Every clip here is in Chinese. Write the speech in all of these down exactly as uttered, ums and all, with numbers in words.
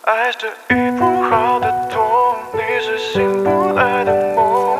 爱是医不好的痛，你是醒不来的梦。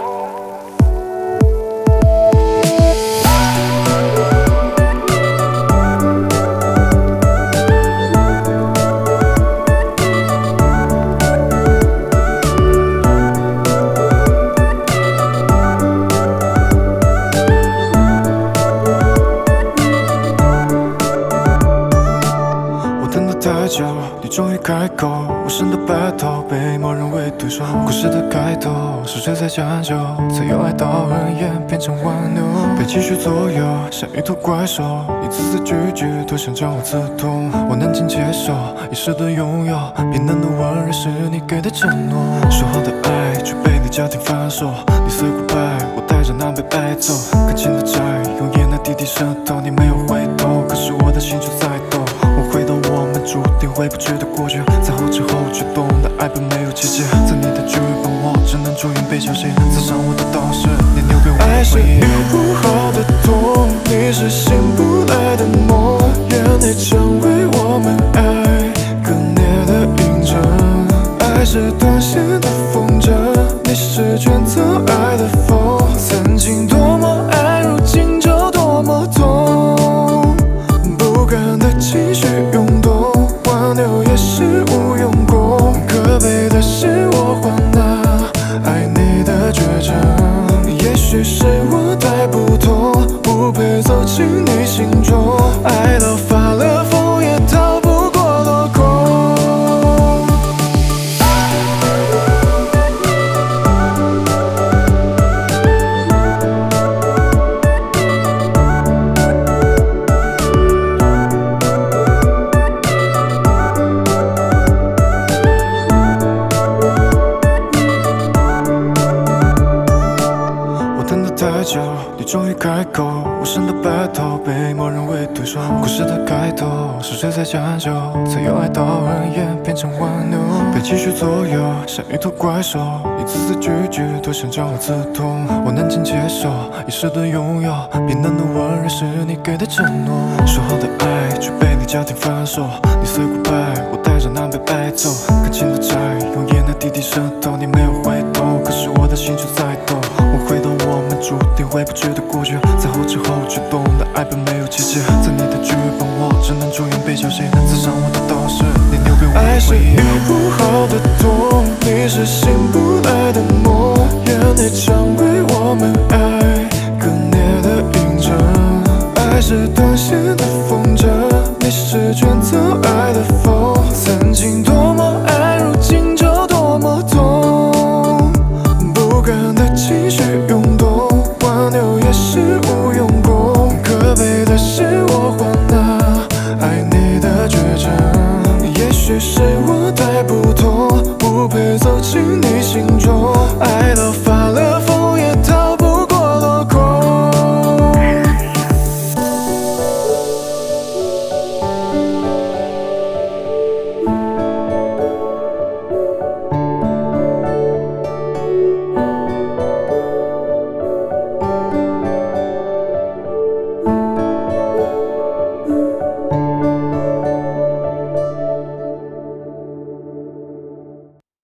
太久，你终于开口，无声的白头被默认为对手。故事的开头是谁在将就，才由爱到恨演变成挽留，被情绪左右，像一头怪兽，一次次句句都想将我刺痛。我能尽接受一时的拥有，冰冷的温热是你给的承诺。说好的爱却被你家庭反锁，你 say goodbye， 我带着那杯白走。感情的债用眼泪滴滴渗透，你没有回头，可是我的心却在抖。我回到我们注定回不去的过去，在后知后觉懂得爱并没有奇迹，在你的剧本我只能祝愿被小心，刺伤我的都是你留给我的回忆。 爱是医不好的痛，你是醒不来的梦，眼泪成为我们爱割裂的印证。爱是断线的风筝，你是卷走爱的风。曾经多么爱，如今就多么痛，不甘的情绪涌动，挽留也是无用功。可悲的是我换了爱你的倔强，也许是我太不同，不配走进你心中。爱到发了疯，也逃不过落空。 太久，你终于开口，无声的白头被默认为对手。故事的开头是谁在将就，才由爱到恨演变成挽留，被情绪左右，像一头怪兽，一次次句句都想将我刺痛。我能尽接受一时的拥有，冰冷的温热是你给的承诺。说好的爱却被你家庭反锁，你 say goodbye， 我带着那杯白走。感情的债用眼泪滴滴渗透，你没有回头，可是我的心却在抖。我回到我们注定回不去的过去，在后知后觉懂得爱并没有奇迹，在你的剧本我只能祝愿被小心，刺伤我的都是你留给我的回忆。 爱是医不好的痛，你是醒不来的梦，眼泪成为我们爱割裂的印证。爱是断线的风筝，你是卷走爱的风。曾经多么爱，如今就多么痛，不甘的情绪涌动，挽留也是无用功。可悲的是我换了爱你的倔强，也许是